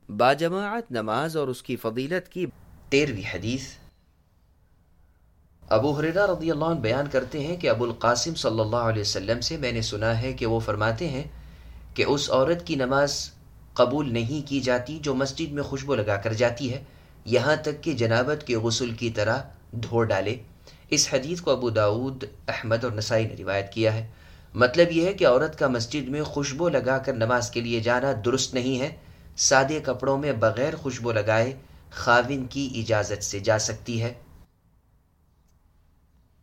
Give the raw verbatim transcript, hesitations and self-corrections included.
बाजमाअत नमाज और उसकी फजीलत की तेरहवीं हदीस। अबू हुरैरा रज़ियल्लाहु अन्हु बयान करते हैं कि अबुल कासिम सल्लल्लाहु अलैहि वसल्लम से मैंने सुना है कि वो फरमाते हैं कि उस औरत की नमाज कबूल नहीं की जाती जो मस्जिद में खुशबू लगाकर जाती है, यहाँ तक कि जनाबत के गुस्ल की तरह धो डाले। इस हदीस को अबू दाऊद, अहमद और नसाई ने रिवायत किया है। मतलब यह है कि औरत का मस्जिद में खुशबू लगाकर नमाज के लिए जाना दुरुस्त नहीं है। सादे कपड़ों में बग़ैर खुशबू लगाए खाविन की इजाज़त से जा सकती है।